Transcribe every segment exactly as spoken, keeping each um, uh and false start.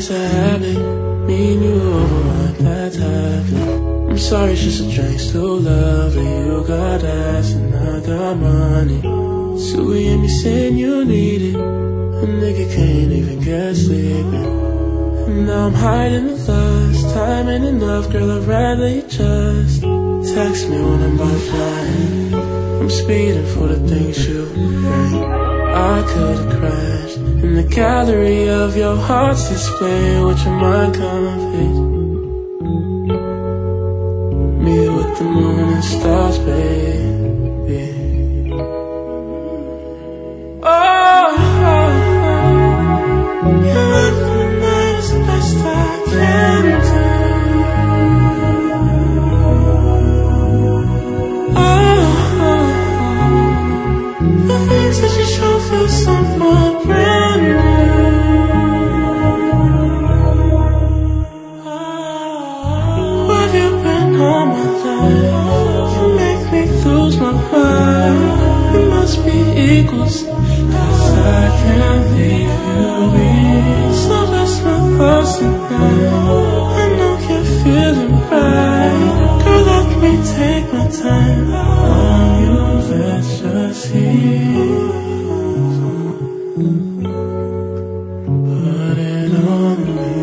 it's a habit. Me and you over what that's happening. I'm sorry, it's just a drink, still lovely. You got ass and I got money. So we and me saying you need it. A nigga can't even get sleeping. And now I'm hiding the thoughts. Time ain't enough, girl, I'd rather you just text me when I'm by flying. I'm speeding for the things you bring. I could've crashed in the gallery of your heart's display with your mind convict. Me with the moon and stars, baby. Oh, oh, oh. You run for the night is the best I can do. Oh, oh, oh. The things that you show feel somewhat brand new. Oh, where have you been all my life? You make me lose my mind. We must be equals, 'cause I can't leave you be. So that's my thoughts tonight. I know you're feeling right. Girl, let me take my time on you, let's just see. Put it on me.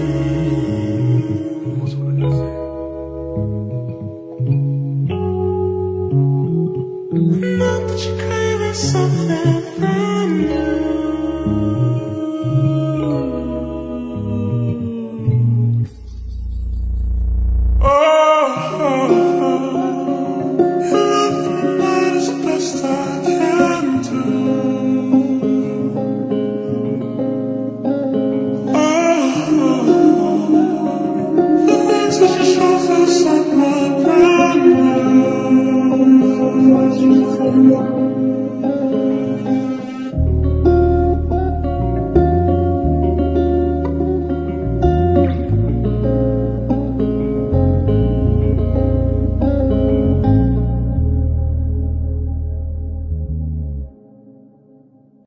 I know that you're craving something.